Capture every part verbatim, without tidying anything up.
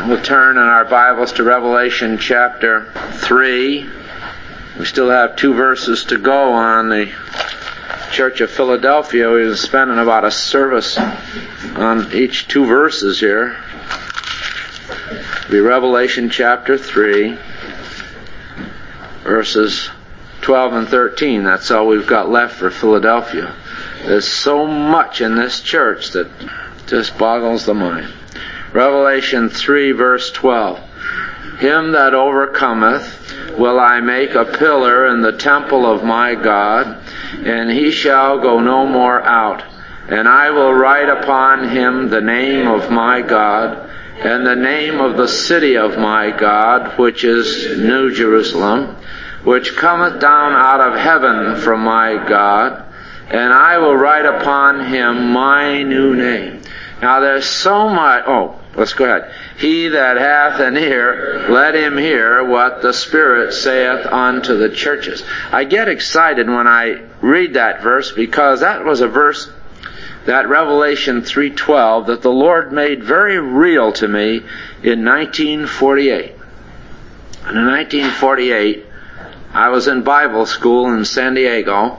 We'll turn in our Bibles to Revelation chapter three. We still have two verses to go on the Church of Philadelphia. We've been spending about a service on each two verses here. It'll be Revelation chapter three, verses twelve and thirteen. That's all we've got left for Philadelphia. There's so much in this church that just boggles the mind. Revelation three, verse twelve. Him that overcometh will I make a pillar in the temple of my God, and he shall go no more out. And I will write upon him the name of my God, and the name of the city of my God, which is New Jerusalem, which cometh down out of heaven from my God, and I will write upon him my new name. Now there's so much... Oh, let's go ahead. He that hath an ear, let him hear what the Spirit saith unto the churches. I get excited when I read that verse, because that was a verse, that Revelation three twelve, that the Lord made very real to me in nineteen forty-eight. And in nineteen forty-eight, I was in Bible school in San Diego,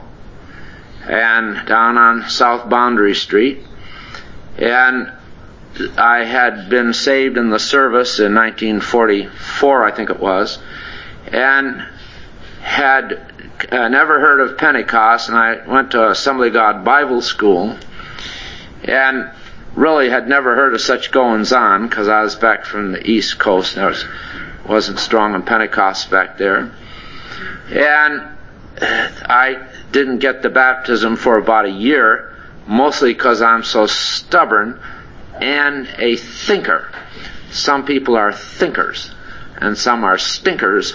and down on South Boundary Street. And I had been saved in the service in nineteen forty-four, I think it was, and had uh, never heard of Pentecost, and I went to Assembly of God Bible School, and really had never heard of such goings-on, because I was back from the East Coast, and I was, wasn't strong on Pentecost back there. And I didn't get the baptism for about a year, mostly because I'm so stubborn and a thinker. Some people are thinkers, and some are stinkers,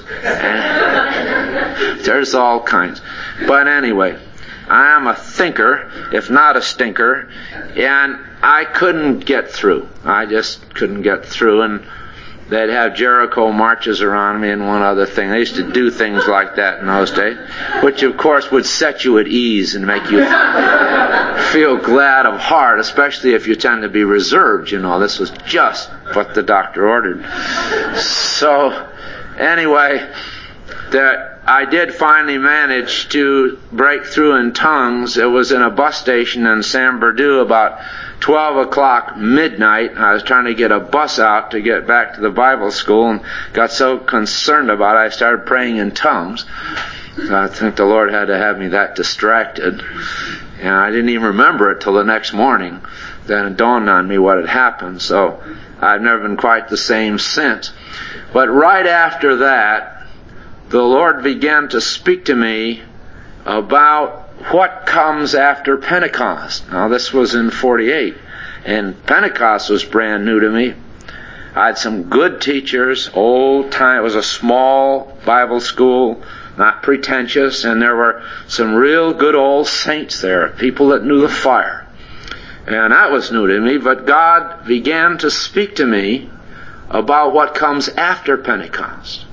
and there's all kinds. But anyway, I am a thinker, if not a stinker, and I couldn't get through. I just couldn't get through, and they'd have Jericho marches around me and one other thing. They used to do things like that in those days, which of course would set you at ease and make you feel glad of heart, especially if you tend to be reserved. You know, this was just what the doctor ordered. So, anyway, that I did finally manage to break through in tongues. It was in a bus station in San Bernardino about twelve o'clock midnight. I was trying to get a bus out to get back to the Bible school, and got so concerned about it, I started praying in tongues. So I think the Lord had to have me that distracted. And I didn't even remember it till the next morning. Then it dawned on me what had happened. So I've never been quite the same since. But right after that, the Lord began to speak to me about what comes after Pentecost. Now this was in forty-eight, and Pentecost was brand new to me. I had some good teachers, old time. It was a small Bible school, not pretentious, and there were some real good old saints there, people that knew the fire. And that was new to me, but God began to speak to me about what comes after Pentecost.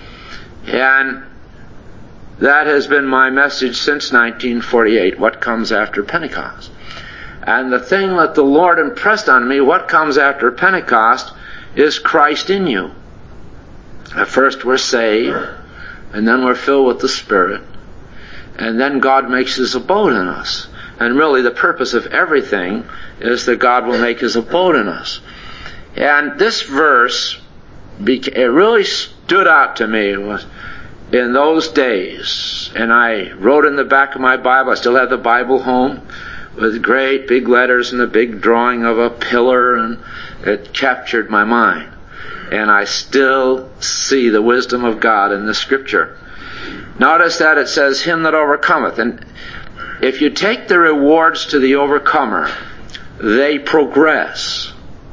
And that has been my message since nineteen forty-eight, what comes after Pentecost. And the thing that the Lord impressed on me, what comes after Pentecost, is Christ in you. At first we're saved, and then we're filled with the Spirit, and then God makes His abode in us. And really the purpose of everything is that God will make His abode in us. And this verse, it really stood out to me. It was in those days, and I wrote in the back of my Bible, I still have the Bible home, with great big letters and a big drawing of a pillar, and it captured my mind. And I still see the wisdom of God in the Scripture. Notice that it says, him that overcometh. And if you take the rewards to the overcomer, they progress.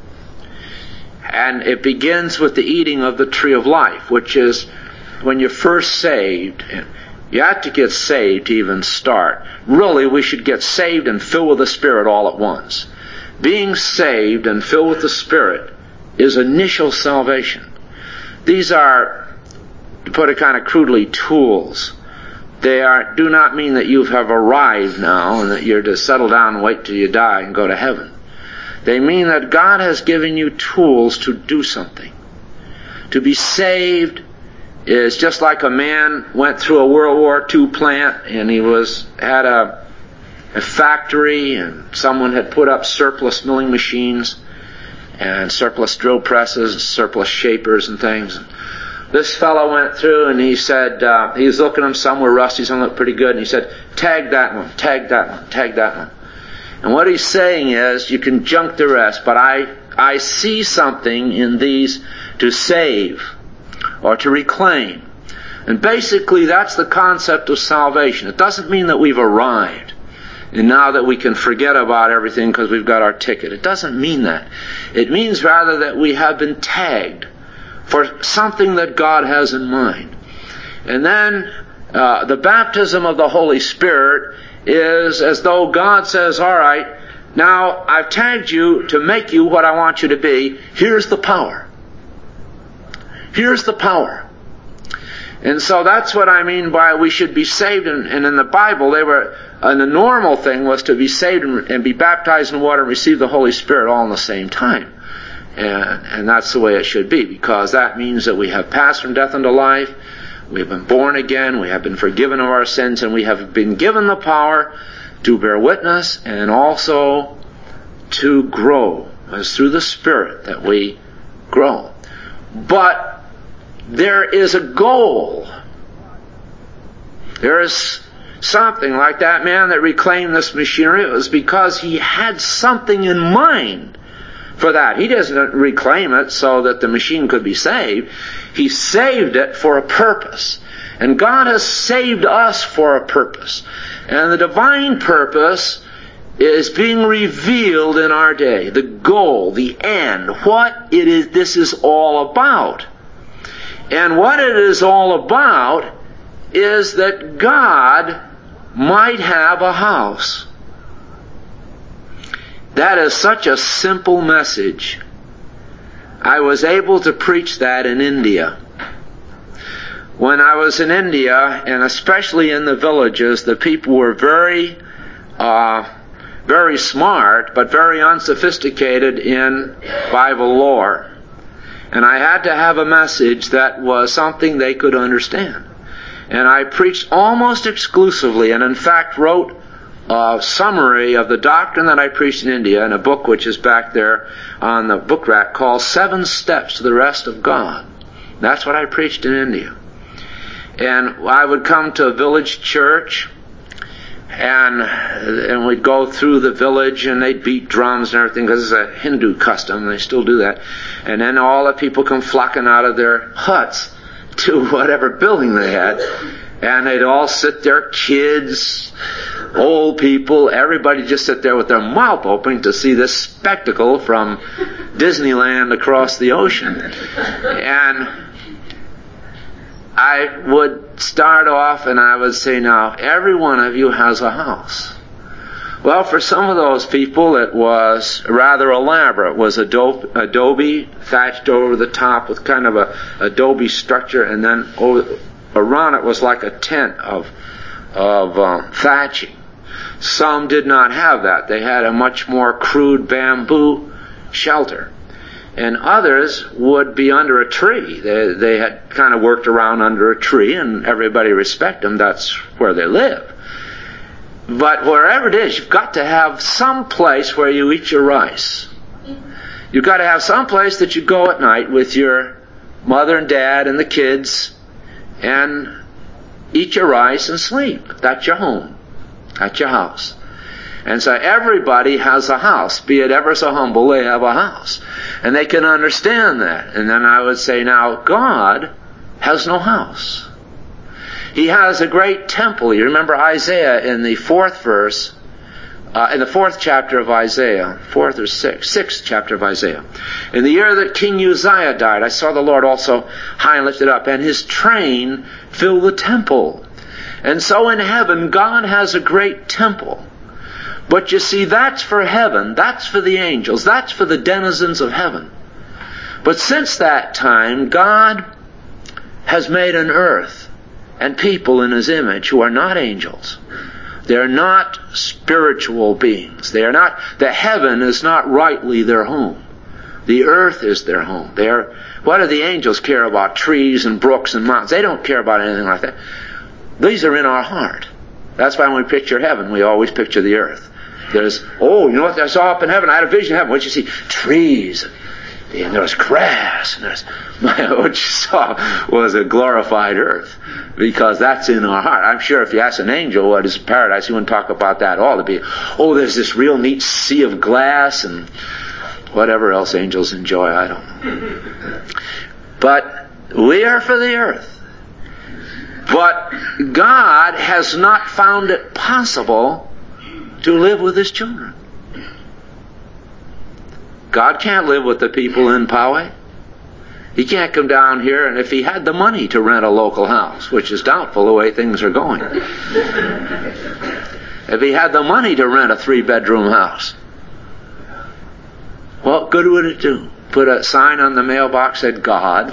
And it begins with the eating of the tree of life, which is when you're first saved. You have to get saved to even start. Really, we should get saved and filled with the Spirit all at once. Being saved and filled with the Spirit is initial salvation. These are, to put it kind of crudely, tools. They are do not mean that you have arrived now and that you're to settle down and wait till you die and go to heaven. They mean that God has given you tools to do something. To be saved is just like a man went through a World War Two plant and he was had a, a factory and someone had put up surplus milling machines and surplus drill presses, surplus shapers and things. This fellow went through and he said, uh, he was looking at them, some were rusty, some looked pretty good, and he said, tag that one, tag that one, tag that one. And what he's saying is, you can junk the rest, but I, I see something in these to save or to reclaim. And basically that's the concept of salvation. It doesn't mean that we've arrived and now that we can forget about everything because we've got our ticket. It doesn't mean that. It means rather that we have been tagged for something that God has in mind. And then uh, the baptism of the Holy Spirit is as though God says, all right, now I've tagged you to make you what I want you to be. Here's the power. Here's the power. And so that's what I mean by we should be saved. And, and in the Bible, they were, and the normal thing was to be saved and, and be baptized in water and receive the Holy Spirit all in the same time. And, and that's the way it should be, because that means that we have passed from death unto life, we have been born again, we have been forgiven of our sins, and we have been given the power to bear witness and also to grow. It's through the Spirit that we grow. But there is a goal. There is something like that man that reclaimed this machinery. It was because he had something in mind for that. He doesn't reclaim it so that the machine could be saved. He saved it for a purpose. And God has saved us for a purpose. And the divine purpose is being revealed in our day. The goal, the end, what it is this is all about. And what it is all about is that God might have a house. That is such a simple message. I was able to preach that in India. When I was in India, and especially in the villages, the people were very, uh, very smart, but very unsophisticated in Bible lore. And I had to have a message that was something they could understand. And I preached almost exclusively, and in fact wrote a summary of the doctrine that I preached in India in a book which is back there on the book rack called Seven Steps to the Rest of God. That's what I preached in India. And I would come to a village church, and and we'd go through the village, and they'd beat drums and everything, because it's a Hindu custom, they still do that. And then all the people come flocking out of their huts to whatever building they had, and they'd all sit there, kids, old people, everybody just sit there with their mouth open to see this spectacle from Disneyland across the ocean. And I would start off and I would say, now, every one of you has a house. Well, for some of those people it was rather elaborate. It was adobe, adobe thatched over the top with kind of a adobe structure, and then over, around it was like a tent of, of um, thatching. Some did not have that. They had a much more crude bamboo shelter. And others would be under a tree. They, they had kind of worked around under a tree, and everybody respect them. That's where they live. But wherever it is, you've got to have some place where you eat your rice. You've got to have some place that you go at night with your mother and dad and the kids and eat your rice and sleep. That's your home. That's your house. And so everybody has a house. Be it ever so humble, they have a house. And they can understand that. And then I would say, now, God has no house. He has a great temple. You remember Isaiah in the fourth verse, uh, in the fourth chapter of Isaiah, fourth or sixth, sixth chapter of Isaiah. In the year that King Uzziah died, I saw the Lord also high and lifted up, and His train filled the temple. And so in heaven, God has a great temple. But you see, that's for heaven. That's for the angels. That's for the denizens of heaven. But since that time, God has made an earth and people in His image who are not angels. They're not spiritual beings. They are not, the heaven is not rightly their home. The earth is their home. They are, what do the angels care about? Trees and brooks and mountains. They don't care about anything like that. These are in our heart. That's why when we picture heaven, we always picture the earth. There's, oh, you know what I saw up in heaven? I had a vision of heaven. What did you see? Trees. And there was grass. And there's, what you saw was a glorified earth. Because that's in our heart. I'm sure if you ask an angel what is paradise, he wouldn't talk about that at all. It'd be, oh, there's this real neat sea of glass and whatever else angels enjoy, I don't know. But we are for the earth. But God has not found it possible to live with His children. God can't live with the people in Poway. He can't come down here, and if he had the money to rent a local house, which is doubtful the way things are going. If he had the money to rent a three-bedroom house, what good would it do? Put a sign on the mailbox that said God.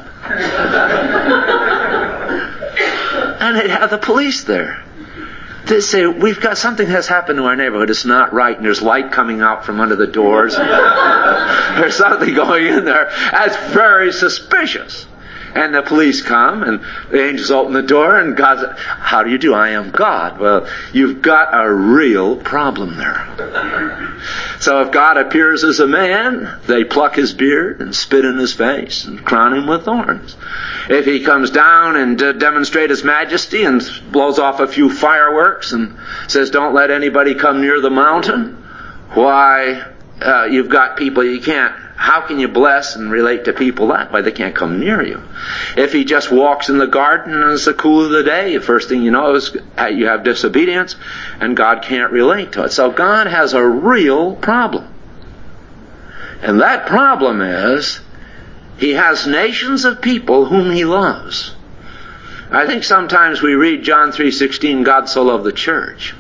And they'd have the police there. They say, we've got something has happened to our neighborhood. It's not right, and there's light coming out from under the doors. There's something going in there. That's very suspicious. And the police come, and the angels open the door, and God says, how do you do? I am God. Well, you've got a real problem there. So if God appears as a man, they pluck his beard and spit in his face and crown him with thorns. If he comes down and uh, demonstrate his majesty and blows off a few fireworks and says, don't let anybody come near the mountain, why, uh, you've got people you can't, how can you bless and relate to people that way? They can't come near you. If he just walks in the garden and it's the cool of the day, the first thing you know is you have disobedience and God can't relate to it. So God has a real problem. And that problem is He has nations of people whom He loves. I think sometimes we read John three sixteen, God so loved the church.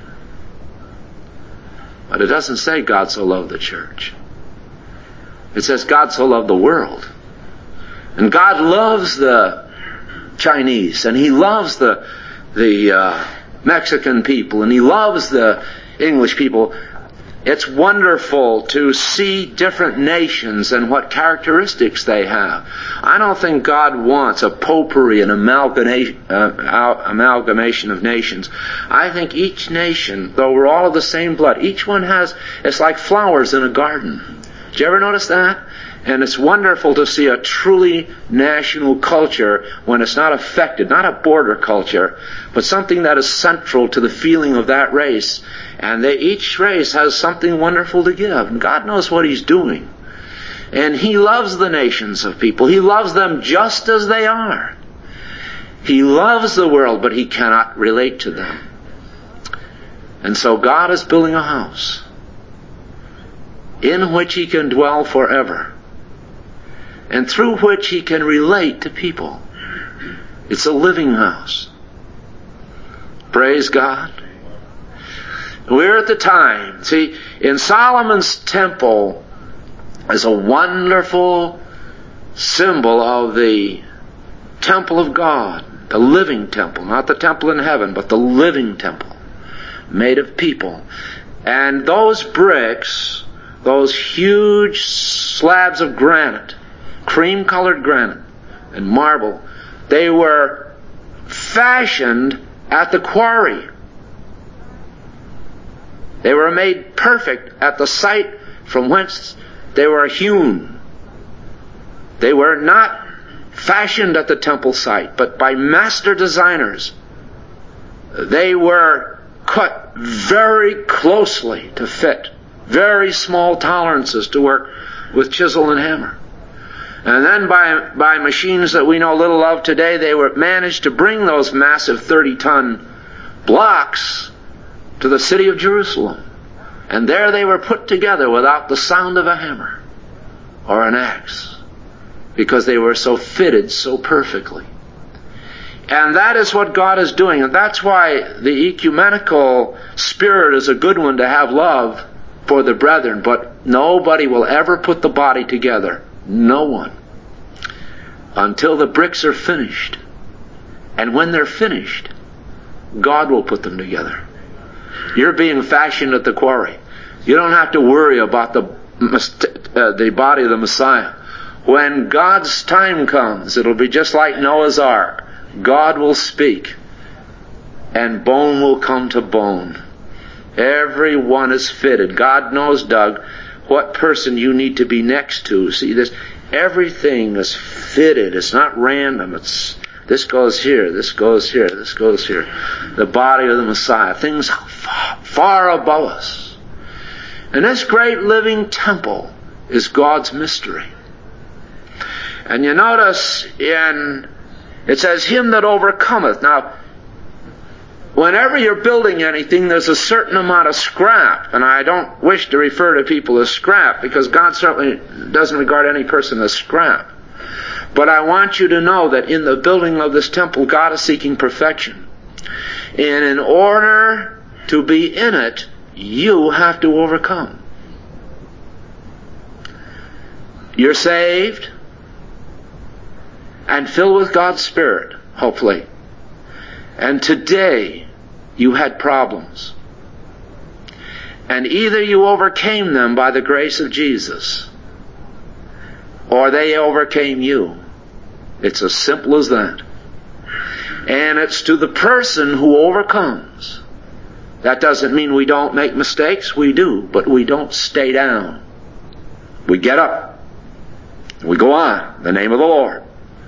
But it doesn't say God so loved the church. It says God so loved the world. And God loves the Chinese, and He loves the the uh, Mexican people, and He loves the English people. It's wonderful to see different nations and what characteristics they have. I don't think God wants a potpourri, an amalgamation, uh, amalgamation of nations. I think each nation, though we're all of the same blood, each one has, it's like flowers in a garden. Did you ever notice that? And it's wonderful to see a truly national culture when it's not affected, not a border culture, but something that is central to the feeling of that race. And they, each race has something wonderful to give. And God knows what He's doing. And He loves the nations of people. He loves them just as they are. He loves the world, but He cannot relate to them. And so God is building a house in which He can dwell forever, and through which He can relate to people. It's a living house. Praise God. We're at the time. See, in Solomon's temple is a wonderful symbol of the temple of God, the living temple, not the temple in heaven, but the living temple, made of people. And those bricks, those huge slabs of granite, cream-colored granite and marble, they were fashioned at the quarry. They were made perfect at the site from whence they were hewn. They were not fashioned at the temple site, but by master designers. They were cut very closely to fit. Very small tolerances to work with chisel and hammer. And then by by machines that we know little of today, they were managed to bring those massive thirty-ton blocks to the city of Jerusalem. And there they were put together without the sound of a hammer or an axe, because they were so fitted so perfectly. And that is what God is doing. And that's why the ecumenical spirit is a good one, to have love for the brethren. But nobody will ever put the body together. No one. Until the bricks are finished. And when they're finished, God will put them together. You're being fashioned at the quarry. You don't have to worry about the, uh, the body of the Messiah. When God's time comes, it'll be just like Noah's Ark. God will speak, and bone will come to bone. Everyone is fitted. God knows, Doug, what person you need to be next to. See, this, everything is fitted. It's not random. It's, this goes here, this goes here, this goes here. The body of the Messiah. Things far, far above us. And this great living temple is God's mystery. And you notice in, it says, him that overcometh. Now, whenever you're building anything, there's a certain amount of scrap. And I don't wish to refer to people as scrap, because God certainly doesn't regard any person as scrap. But I want you to know that in the building of this temple, God is seeking perfection. And in order to be in it, you have to overcome. You're saved and filled with God's Spirit, hopefully. And today, you had problems. And either you overcame them by the grace of Jesus, or they overcame you. It's as simple as that. And it's to the person who overcomes. That doesn't mean we don't make mistakes. We do, but we don't stay down. We get up. We go on in the name of the Lord.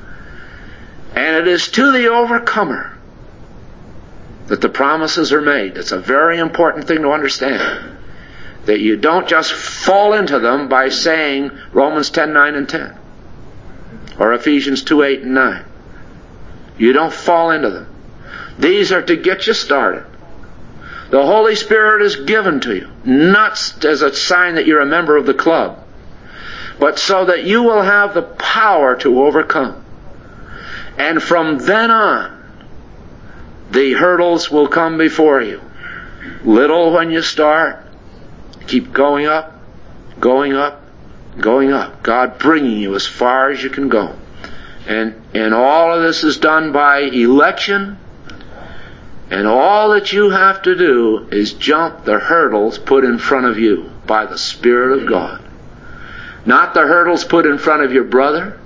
And it is to the overcomer that the promises are made. It's a very important thing to understand. That you don't just fall into them by saying Romans ten, nine, and ten. Or Ephesians two, eight, and nine. You don't fall into them. These are to get you started. The Holy Spirit is given to you, not as a sign that you're a member of the club, but so that you will have the power to overcome. And from then on, the hurdles will come before you. Little when you start, keep going up, going up, going up. God bringing you as far as you can go. And, and all of this is done by election. And all that you have to do is jump the hurdles put in front of you by the Spirit of God. Not the hurdles put in front of your brother.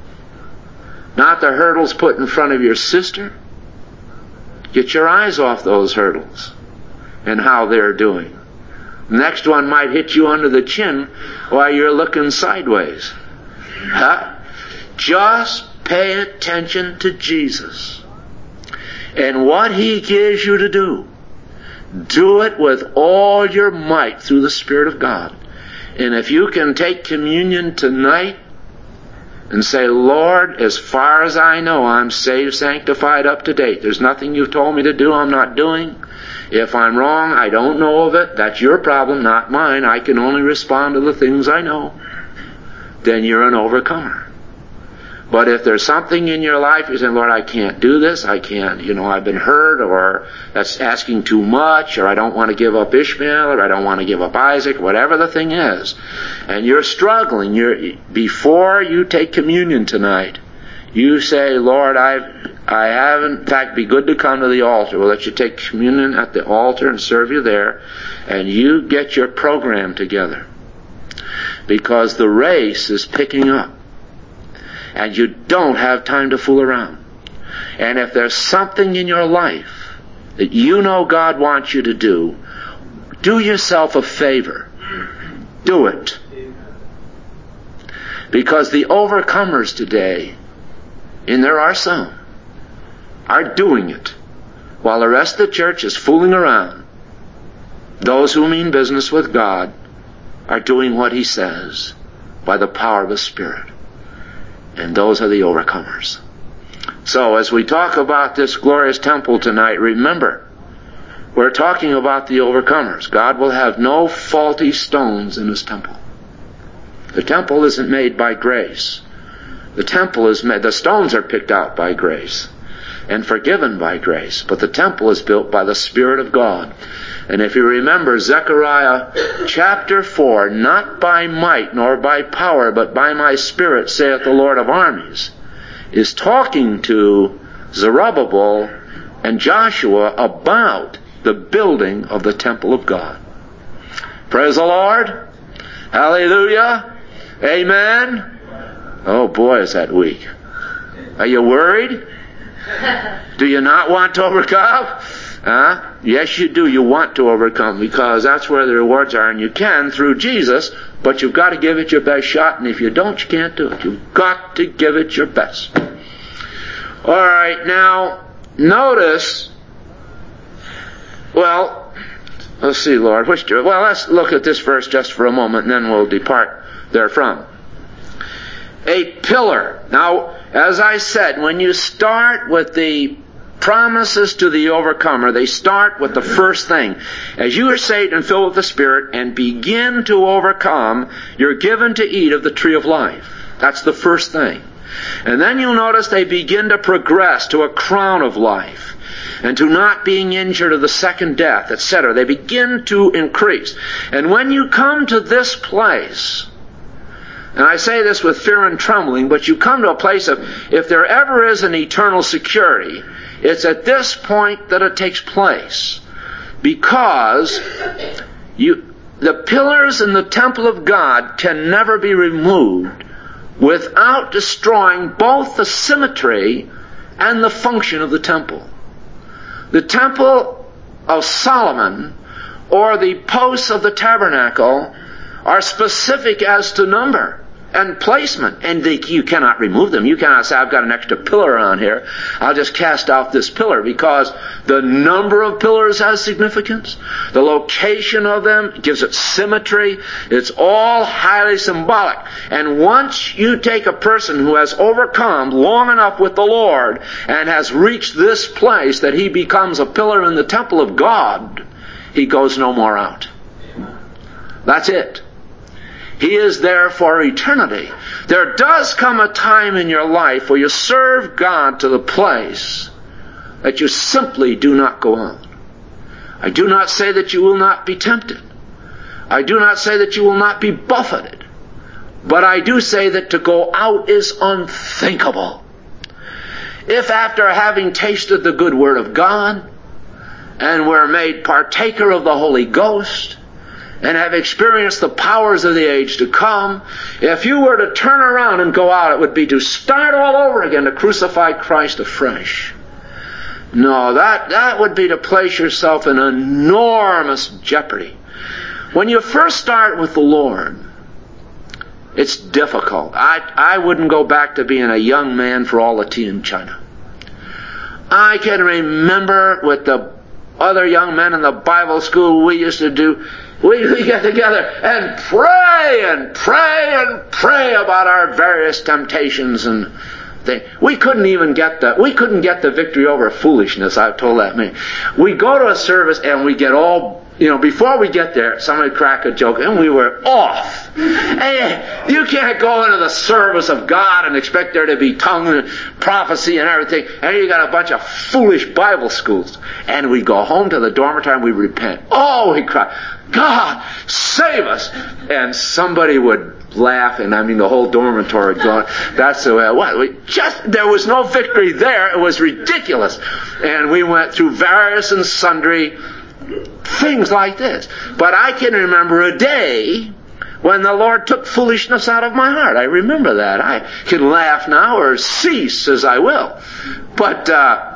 Not the hurdles put in front of your sister. Get your eyes off those hurdles and how they're doing. The next one might hit you under the chin while you're looking sideways. Huh? Just pay attention to Jesus and what He gives you to do. Do it with all your might through the Spirit of God. And if you can take communion tonight and say, Lord, as far as I know, I'm saved, sanctified, up to date. There's nothing you've told me to do I'm not doing. If I'm wrong, I don't know of it. That's your problem, not mine. I can only respond to the things I know. Then you're an overcomer. But if there's something in your life, you say, Lord, I can't do this, I can't, you know, I've been hurt, or that's asking too much, or I don't want to give up Ishmael, or I don't want to give up Isaac, whatever the thing is, and you're struggling, you're, before you take communion tonight, you say, Lord, I've, I haven't, in fact, be good to come to the altar. We'll let you take communion at the altar and serve you there, and you get your program together. Because the race is picking up. And you don't have time to fool around. And if there's something in your life that you know God wants you to do, do yourself a favor. Do it. Because the overcomers today, and there are some, are doing it, while the rest of the church is fooling around. Those who mean business with God are doing what He says by the power of His Spirit. And those are the overcomers. So as we talk about this glorious temple tonight, remember, we're talking about the overcomers. God will have no faulty stones in His temple. The temple isn't made by grace. The temple is made, the stones are picked out by grace and forgiven by grace. But the temple is built by the Spirit of God. And if you remember Zechariah chapter four, not by might nor by power, but by my Spirit, saith the Lord of armies, is talking to Zerubbabel and Joshua about the building of the temple of God. Praise the Lord. Hallelujah. Amen. Oh boy, is that weak. Are you worried? Do you not want to overcome? Huh? Yes, you do. You want to overcome, because that's where the rewards are, and you can through Jesus, but you've got to give it your best shot, and if you don't, you can't do it. You've got to give it your best. All right, now, notice, well, let's see, Lord. Which, well, let's look at this verse just for a moment, and then we'll depart therefrom. A pillar. Now, as I said, when you start with the promises to the overcomer, they start with the first thing. As you are saved and filled with the Spirit and begin to overcome, you're given to eat of the tree of life. That's the first thing. And then you'll notice they begin to progress to a crown of life and to not being injured of the second death, et cetera. They begin to increase. And when you come to this place, and I say this with fear and trembling, but you come to a place of, if there ever is an eternal security, it's at this point that it takes place. Because you, the pillars in the temple of God can never be removed without destroying both the symmetry and the function of the temple. The temple of Solomon, or the posts of the tabernacle, are specific as to number and placement, and they, you cannot remove them. You cannot say, I've got an extra pillar on here, I'll just cast off this pillar, because the number of pillars has significance. The location of them gives it symmetry. It's all highly symbolic. And once you take a person who has overcome long enough with the Lord and has reached this place that he becomes a pillar in the temple of God, he goes no more out. That's it. He is there for eternity. There does come a time in your life where you serve God to the place that you simply do not go out. I do not say that you will not be tempted. I do not say that you will not be buffeted. But I do say that to go out is unthinkable. If after having tasted the good word of God, and were made partaker of the Holy Ghost, and have experienced the powers of the age to come, if you were to turn around and go out, it would be to start all over again, to crucify Christ afresh. No, that, that would be to place yourself in enormous jeopardy. When you first start with the Lord, it's difficult. I, I wouldn't go back to being a young man for all the tea in China. I can remember with the other young men in the Bible school we used to do, We, we get together and pray and pray and pray about our various temptations and things. We couldn't even get the we couldn't get the victory over foolishness. I've told that many. We go to a service and we get all, you know, before we get there, somebody crack a joke and we were off. Hey, you can't go into the service of God and expect there to be tongue and prophecy and everything, and you got a bunch of foolish Bible schools. And we go home to the dormitory and we repent. Oh, we cry, God, save us! And somebody would laugh, and I mean the whole dormitory would go, that's the way it was. We just, there was no victory there. It was ridiculous. And we went through various and sundry things like this. But I can remember a day when the Lord took foolishness out of my heart. I remember that. I can laugh now or cease as I will. But uh,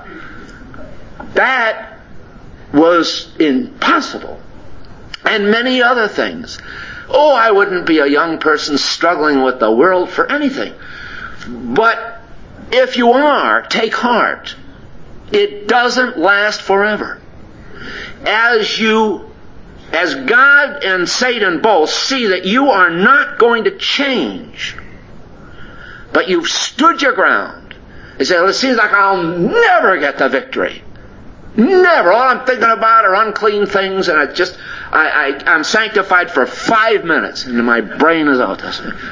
that was impossible. And many other things. Oh, I wouldn't be a young person struggling with the world for anything. But if you are, take heart. It doesn't last forever. As you, as God and Satan both see that you are not going to change, but you've stood your ground, they say, well, it seems like I'll never get the victory. Never. All I'm thinking about are unclean things, and I just, I, I, I'm sanctified for five minutes, and my brain is out.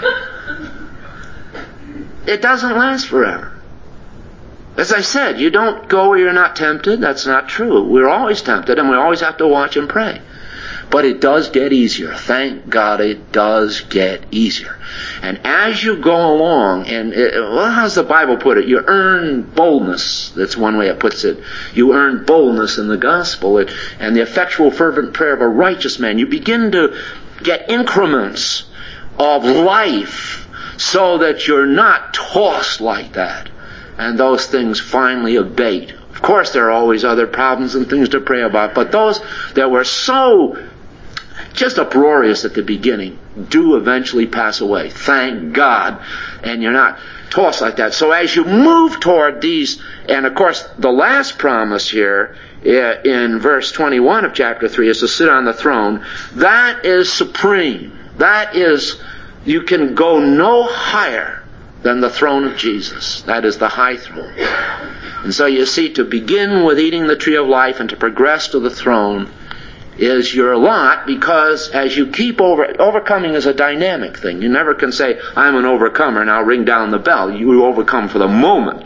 It doesn't last forever. As I said, you don't go where you're not tempted. That's not true. We're always tempted, and we always have to watch and pray. But it does get easier. Thank God it does get easier. And as you go along, and it, well, how's the Bible put it? You earn boldness. That's one way it puts it. You earn boldness in the gospel. It, and the effectual fervent prayer of a righteous man. You begin to get increments of life so that you're not tossed like that. And those things finally abate. Of course, there are always other problems and things to pray about, but those that were so just uproarious at the beginning do eventually pass away. Thank God. And you're not tossed like that. So as you move toward these, and of course the last promise here in verse twenty-one of chapter three is to sit on the throne. That is supreme. That is, you can go no higher than the throne of Jesus. That is the high throne. And so you see, to begin with eating the tree of life and to progress to the throne is your lot, because as you keep over, overcoming is a dynamic thing. You never can say, I'm an overcomer and I'll ring down the bell. You overcome for the moment.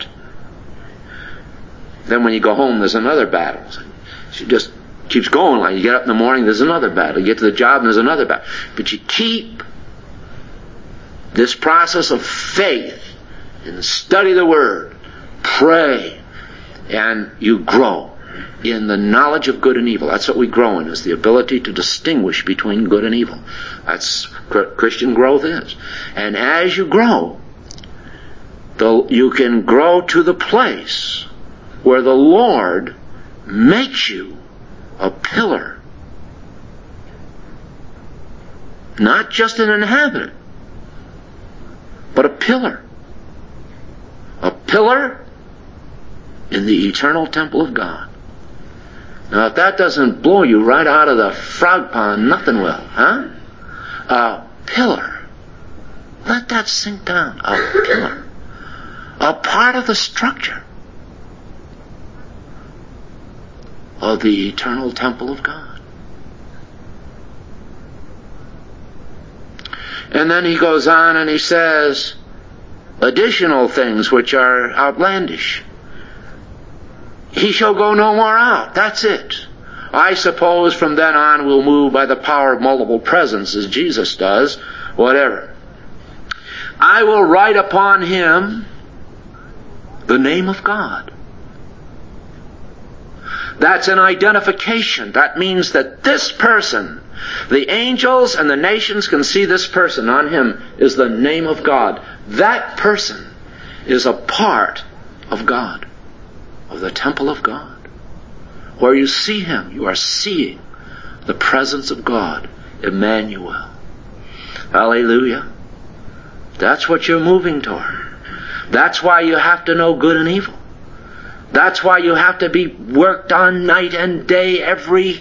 Then when you go home, there's another battle. She just keeps going. Like you get up in the morning, there's another battle. You get to the job, and there's another battle. But you keep this process of faith and study the Word, pray, and you grow in the knowledge of good and evil. That's what we grow in, is the ability to distinguish between good and evil. That's what Christian growth is. And as you grow, the, you can grow to the place where the Lord makes you a pillar. Not just an inhabitant, but a pillar. A pillar in the eternal temple of God. Now, if that doesn't blow you right out of the frog pond, nothing will, huh? A pillar. Let that sink down. A pillar. A part of the structure of the eternal temple of God. And then he goes on and he says additional things which are outlandish. He shall go no more out. That's it. I suppose from then on we'll move by the power of multiple presence as Jesus does. Whatever. I will write upon him the name of God. That's an identification. That means that this person, the angels and the nations can see this person. On him is the name of God. That person is a part of God, of the temple of God. Where you see him, you are seeing the presence of God, Emmanuel. Hallelujah. That's what you're moving toward. That's why you have to know good and evil. That's why you have to be worked on night and day. Every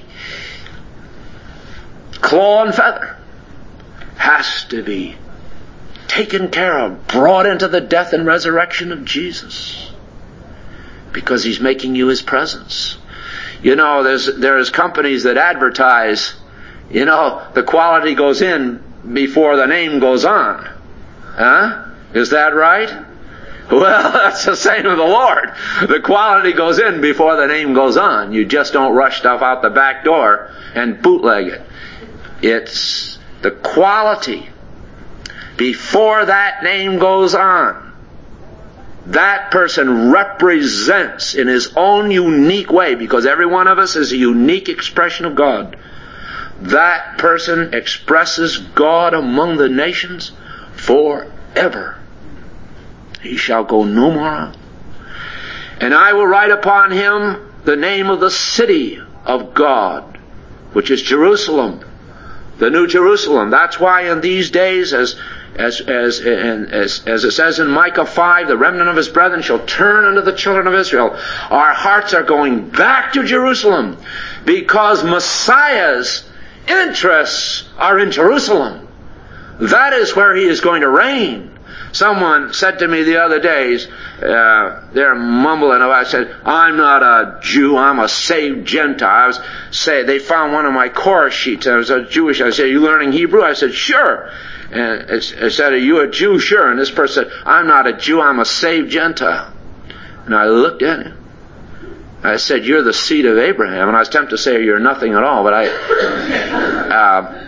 claw and feather has to be taken care of, brought into the death and resurrection of Jesus, because he's making you his presence. You know, there's there's companies that advertise, you know, the quality goes in before the name goes on. Huh? Is that right? Well, that's the same with the Lord. The quality goes in before the name goes on. You just don't rush stuff out the back door and bootleg it. It's the quality before that name goes on. That person represents in his own unique way, because every one of us is a unique expression of God. That person expresses God among the nations forever. He shall go no more out. And I will write upon him the name of the city of God, which is Jerusalem, the New Jerusalem. That's why in these days, as as as and as, as it says in Micah five, the remnant of his brethren shall turn unto the children of Israel. Our hearts are going back to Jerusalem, because Messiah's interests are in Jerusalem. That is where he is going to reign. Someone said to me the other days, uh, they're mumbling about, I said, I'm not a Jew, I'm a saved Gentile. I was say they found one of my chorus sheets. I was a Jewish. I said, are you learning Hebrew? I said, sure. And I said, are you a Jew? Sure. And this person said, I'm not a Jew, I'm a saved Gentile. And I looked at him. I said, you're the seed of Abraham. And I was tempted to say you're nothing at all, but I Uh,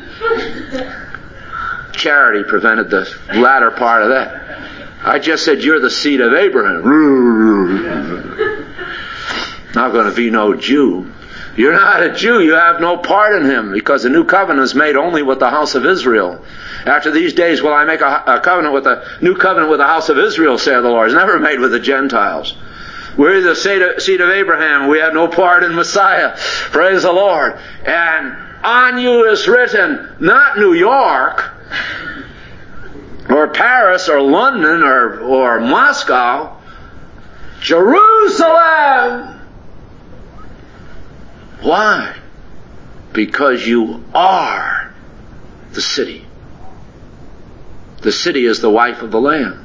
charity prevented the latter part of that. I just said, you're the seed of Abraham. Not going to be no Jew. You're not a Jew. You have no part in him, because the new covenant is made only with the house of Israel. After these days will I make a, a covenant with a new covenant with the house of Israel, saith the Lord. It's never made with the Gentiles. We're the seed of, seed of Abraham. We have no part in Messiah. Praise the Lord. And on you is written, not New York, or Paris, or London, or, or Moscow, Jerusalem. Why? Because you are the city. The city is the wife of the Lamb.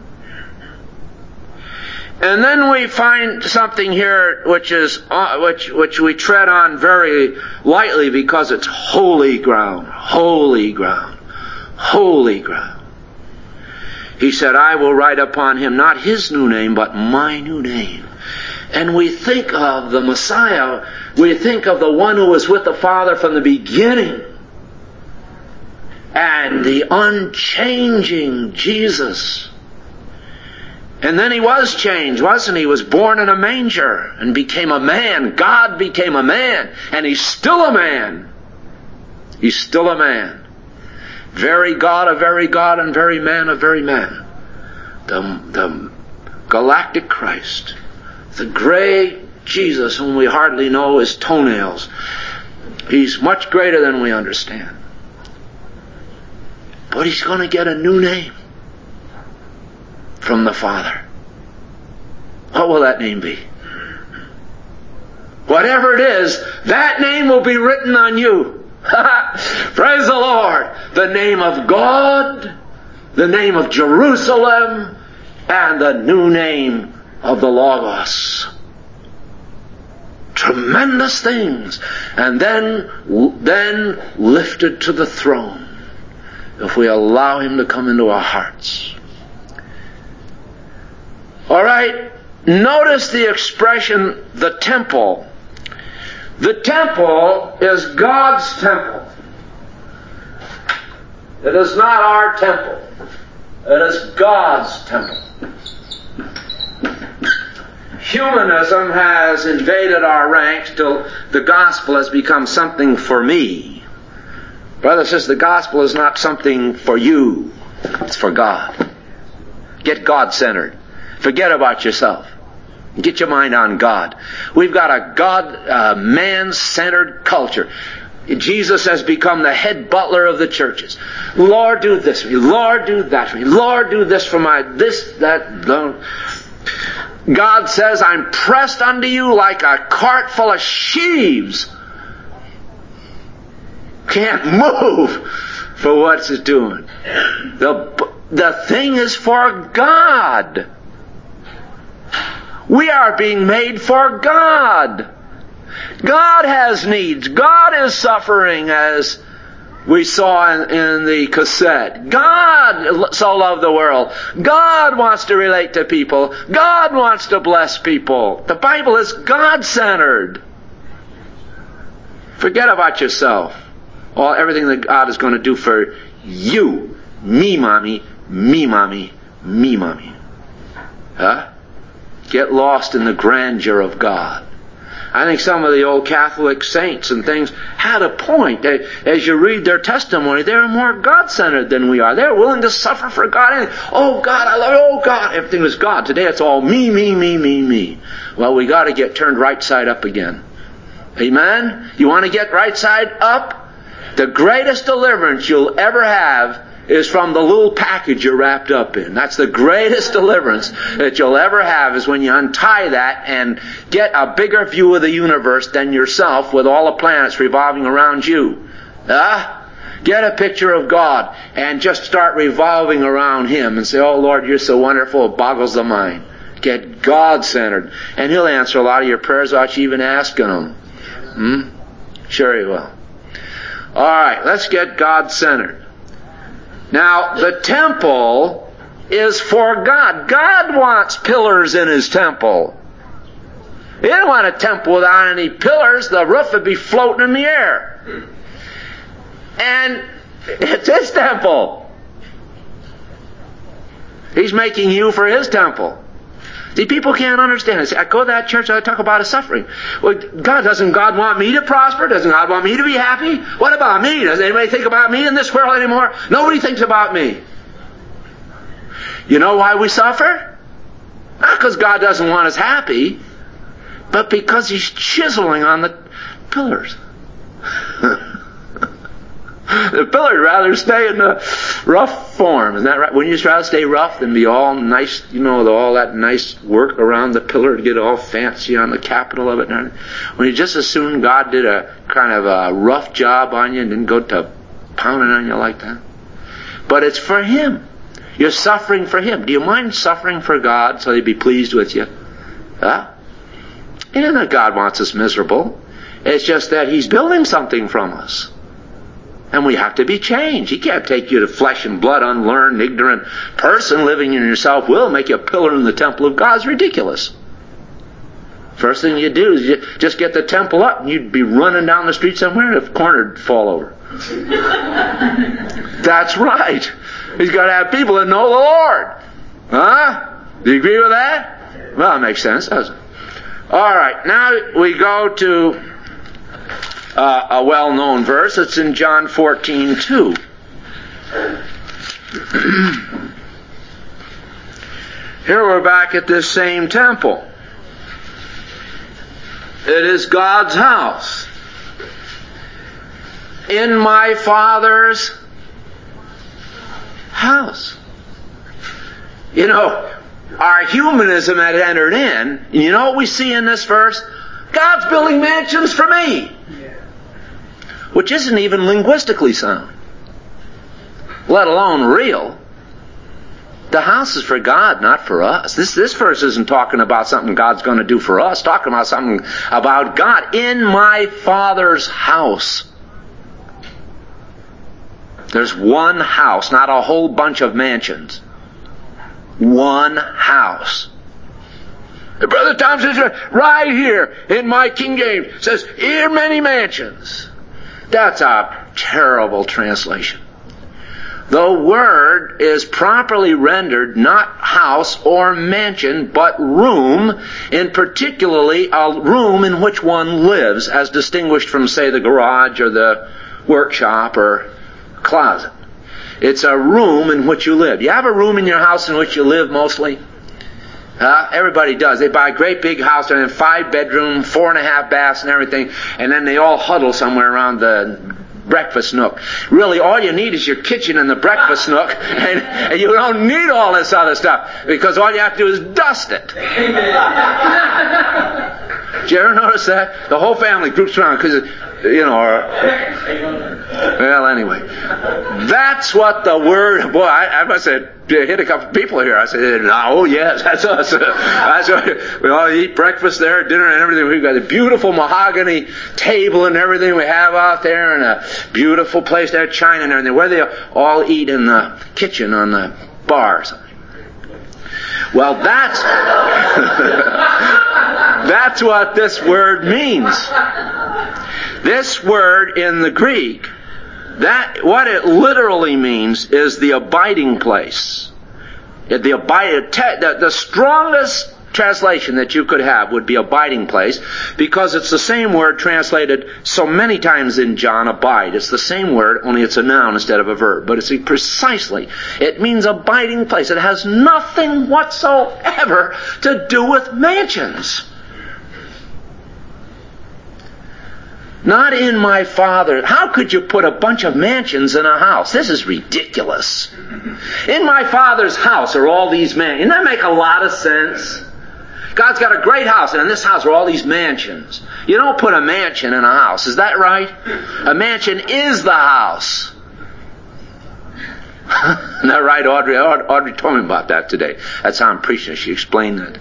And then we find something here which is uh, which which we tread on very lightly, because it's holy ground, holy ground, holy ground. He said, I will write upon him not his new name, but my new name. And we think of the Messiah, we think of the one who was with the Father from the beginning, and the unchanging Jesus. And then he was changed, wasn't he? He was born in a manger and became a man. God became a man, and he's still a man. He's still a man. Very God, a very God, and very man, a very man. The, the galactic Christ. The great Jesus, whom we hardly know his toenails. He's much greater than we understand. But he's going to get a new name from the Father. What will that name be? Whatever it is, that name will be written on you. Praise the Lord. The name of God, the name of Jerusalem, and the new name of the Logos. Tremendous things. And then, then lifted to the throne, if we allow him to come into our hearts. All right, notice the expression, the temple. The temple is God's temple. It is not our temple. It is God's temple. Humanism has invaded our ranks till the gospel has become something for me. Brother says the gospel is not something for you. It's for God. Get God-centered. Forget about yourself. Get your mind on God. We've got a God, uh, man-centered culture. Jesus has become the head butler of the churches. Lord, do this for me. Lord, do that for me. Lord, do this for my this, that, that. God says, I'm pressed unto you like a cart full of sheaves. Can't move for what it's doing. The, the thing is for God. We are being made for God. God has needs. God is suffering, as we saw in, in the cassette. God so loved the world. God wants to relate to people. God wants to bless people. The Bible is God-centered. Forget about yourself. All everything that God is going to do for you. Me, mommy. Me, mommy. Me, mommy. Huh? Get lost in the grandeur of God. I think some of the old Catholic saints and things had a point. They, as you read their testimony, they're more God-centered than we are. They're willing to suffer for God. Oh God, I love you. Oh God, everything was God. Today it's all me, me, me, me, me. Well, we got to get turned right side up again. Amen? You want to get right side up? The greatest deliverance you'll ever have is from the little package you're wrapped up in. That's the greatest deliverance that you'll ever have, is when you untie that and get a bigger view of the universe than yourself, with all the planets revolving around you. Huh? Get a picture of God and just start revolving around Him and say, oh Lord, you're so wonderful, it boggles the mind. Get God-centered. And He'll answer a lot of your prayers without you even asking Him. Hmm? Sure He will. Alright, let's get God-centered. Now, the temple is for God. God wants pillars in His temple. He didn't want a temple without any pillars. The roof would be floating in the air. And it's His temple. He's making you for His temple. See, people can't understand it. I go to that church, I talk about His suffering. Well, God, doesn't God want me to prosper? Doesn't God want me to be happy? What about me? Does anybody think about me in this world anymore? Nobody thinks about me. You know why we suffer? Not because God doesn't want us happy, but because He's chiseling on the pillars. The pillars rather stay in the rough form. Isn't that right? Wouldn't you just rather stay rough than be all nice, you know, all that nice work around the pillar to get all fancy on the capital of it? When you just assume God did a kind of a rough job on you and didn't go to pounding on you like that? But it's for Him. You're suffering for Him. Do you mind suffering for God so He'd be pleased with you? Huh? It isn't that God wants us miserable. It's just that He's building something from us. And we have to be changed. He can't take you to flesh and blood, unlearned, ignorant person living in your self-will, make you a pillar in the temple of God. It's ridiculous. First thing you do is you just get the temple up and you'd be running down the street somewhere and a corner would fall over. That's right. He's got to have people that know the Lord. Huh? Do you agree with that? Well, it makes sense, doesn't it? All right, now we go to uh, a well-known verse. It's in John fourteen two. Here we're back at this same temple. It is God's house. In my Father's house. You know, our humanism had entered in. You know what we see in this verse? God's building mansions for me. Which isn't even linguistically sound. Let alone real. The house is for God, not for us. This, this verse isn't talking about something God's going to do for us. It's talking about something about God. In my Father's house. There's one house, not a whole bunch of mansions. One house. Brother Tom says, right here in my King James, says, here many mansions. That's a terrible translation. The word is properly rendered not house or mansion, but room, in particularly a room in which one lives, as distinguished from, say, the garage or the workshop or closet. It's a room in which you live. You have a room in your house in which you live mostly? Uh, everybody does. They buy a great big house and five bedroom, four and a half baths and everything, and then they all huddle somewhere around the breakfast nook. Really, all you need is your kitchen and the breakfast nook, and, and you don't need all this other stuff, because all you have to do is dust it. Did you ever notice that? The whole family groups around because, you know, or, well, anyway. That's what the word, boy, I, I must have hit a couple people here. I said, oh, yes, that's us. That's what, we all eat breakfast there, dinner and everything. We've got a beautiful mahogany table and everything we have out there, and a beautiful place there, china and everything, where they all eat in the kitchen on the bar or something. Well, that's that's what this word means. This word in the Greek, that what it literally means is the abiding place. The abide, the, the strongest translation that you could have would be abiding place, because it's the same word translated so many times in John, abide. It's the same word, only it's a noun instead of a verb. But it's precisely, it means abiding place. It has nothing whatsoever to do with mansions. Not in my Father. How could you put a bunch of mansions in a house? This is ridiculous. In my Father's house are all these mansions. Doesn't that make a lot of sense? God's got a great house, and in this house are all these mansions. You don't put a mansion in a house. Is that right? A mansion is the house. Isn't that right, Audrey? Audrey told me about that today. That's how I'm preaching. She explained that.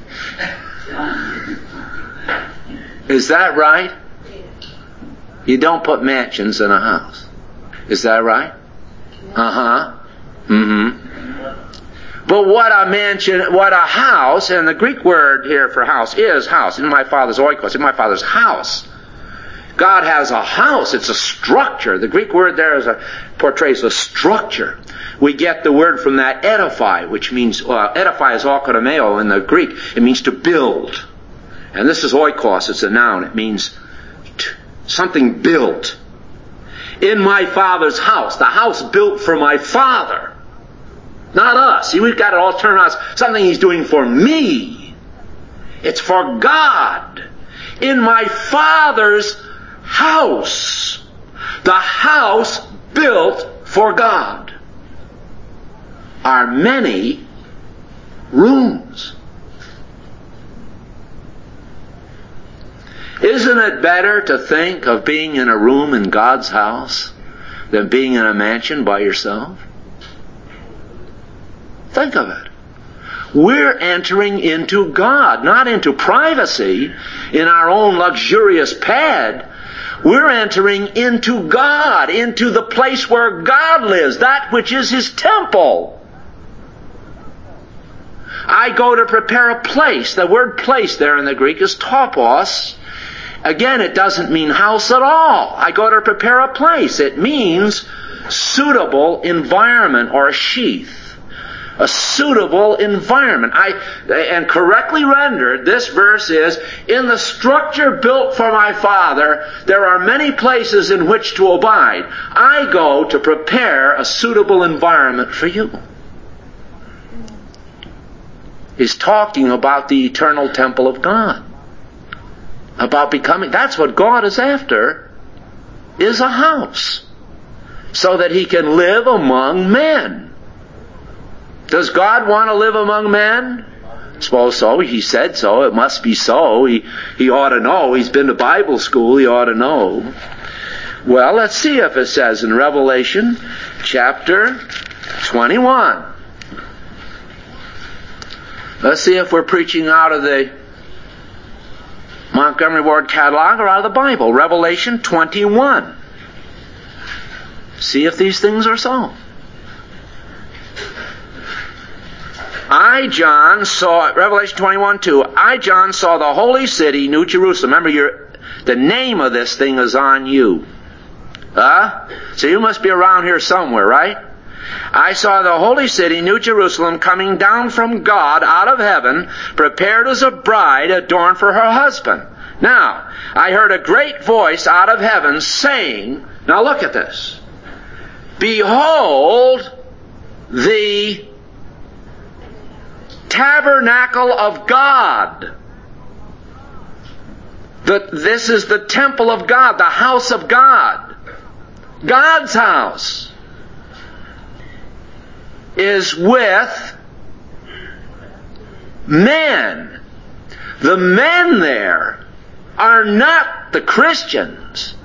Is that right? You don't put mansions in a house. Is that right? Uh-huh. Mm-hmm. But what a mansion, what a house, and the Greek word here for house is house. In my Father's oikos, in my Father's house. God has a house. It's a structure. The Greek word there is a, portrays a structure. We get the word from that edify, which means, uh, edify is oikodomeo in the Greek. It means to build. And this is oikos. It's a noun. It means t- something built. In my Father's house. The house built for my Father. Not us. See, we've got it all turned around. Something He's doing for me. It's for God. In my Father's house. The house built for God are many rooms. Isn't it better to think of being in a room in God's house than being in a mansion by yourself? Think of it. We're entering into God, not into privacy in our own luxurious pad. We're entering into God, into the place where God lives, that which is His temple. I go to prepare a place. The word place there in the Greek is topos. Again, it doesn't mean house at all. I go to prepare a place. It means suitable environment or a sheath. A suitable environment. I, and correctly rendered, this verse is, in the structure built for my Father, there are many places in which to abide. I go to prepare a suitable environment for you. He's talking about the eternal temple of God. About becoming, that's what God is after, is a house. So that He can live among men. Does God want to live among men? I suppose so. He said so. It must be so. He, he ought to know. He's been to Bible school. He ought to know. Well, let's see if it says in Revelation chapter twenty-one. Let's see if we're preaching out of the Montgomery Ward catalog or out of the Bible. Revelation twenty-one. See if these things are so. I, John, saw, Revelation twenty-one two, I, John, saw the holy city, New Jerusalem. Remember, you're, the name of this thing is on you. Huh? So you must be around here somewhere, right? I saw the holy city, New Jerusalem, coming down from God out of heaven, prepared as a bride adorned for her husband. Now, I heard a great voice out of heaven saying, now look at this, behold, the tabernacle of God. The, this is the temple of God, the house of God. God's house is with men. The men there are not the Christians.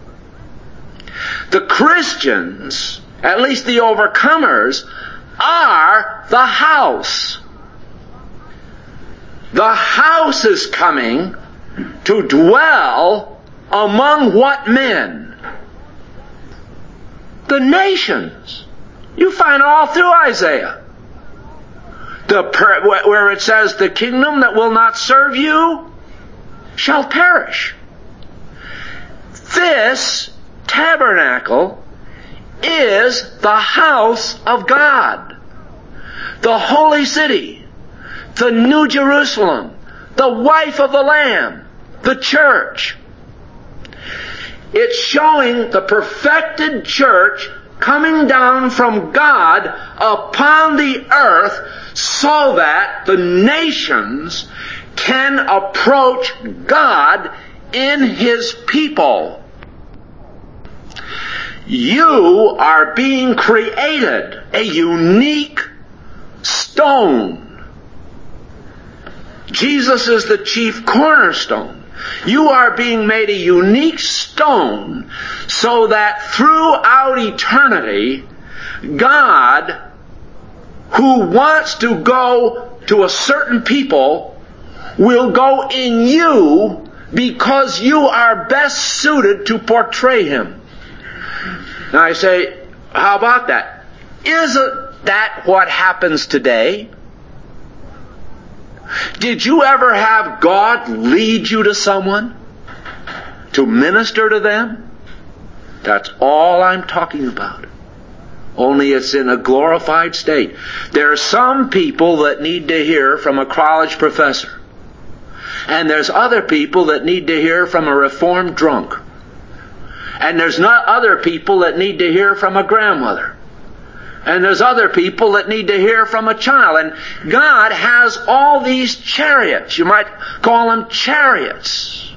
The Christians, at least the overcomers, are the house. The house is coming to dwell among what men? The nations. You find it all through Isaiah. The per, where it says, the kingdom that will not serve you shall perish. This tabernacle is the house of God. The holy city. The New Jerusalem, the wife of the Lamb, the church. It's showing the perfected church coming down from God upon the earth so that the nations can approach God in His people. You are being created a unique stone. Jesus is the chief cornerstone. You are being made a unique stone so that throughout eternity, God, who wants to go to a certain people, will go in you because you are best suited to portray Him. Now I say, how about that? Isn't that what happens today? Did you ever have God lead you to someone to minister to them. That's all I'm talking about. Only it's in a glorified state. There are some people that need to hear from a college professor. And there's other people that need to hear from a reformed drunk. And there's not other people that need to hear from a grandmother. And there's other people that need to hear from a child. And God has all these chariots. You might call them chariots.